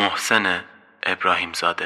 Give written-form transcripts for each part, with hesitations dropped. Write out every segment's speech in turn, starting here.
محسن ابراهیمزاده.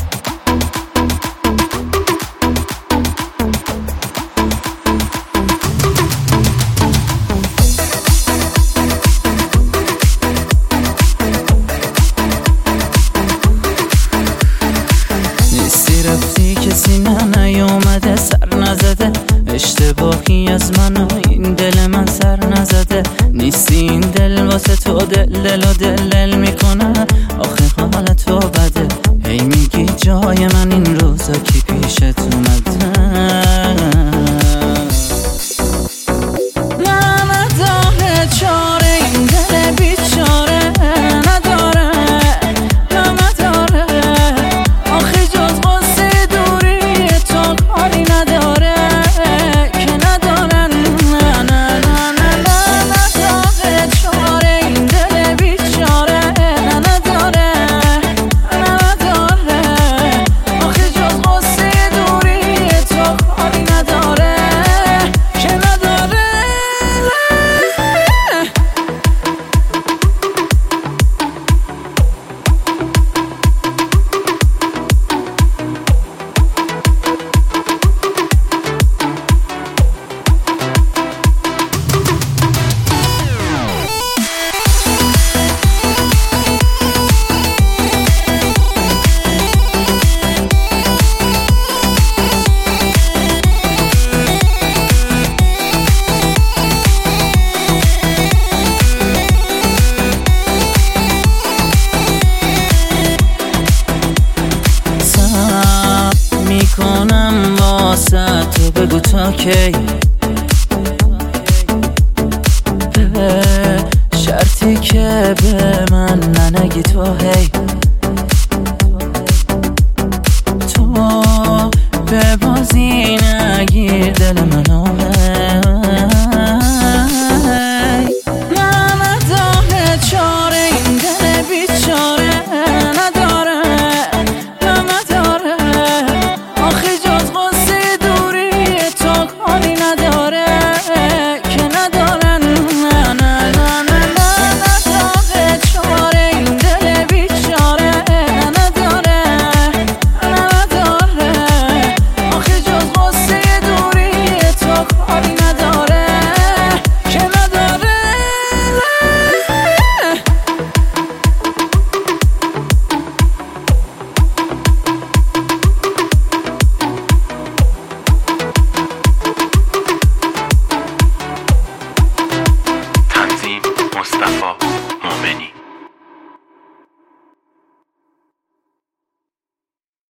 نیستی رفتی کسی نیومده سر نزده، اشتباهی از من و این دل من سر نزده. نیستی این دل واسه تو دل و دل میکنه، آخه حال تو بده. هی میگی جای من این روزا کی پیشت اومده. نداره چاره این دل بیچاره، نداره نداره آخه جز قصه دوری تو کاری نداره که نداره. نه نه نه نه نداره چاره این دل بیچاره، نداره نداره آخه جز قصه دوری تو کاری نداره که نداره. میکنم واسه تو بگو تا کی، به شرطی که به من ننگی تو هی. تو به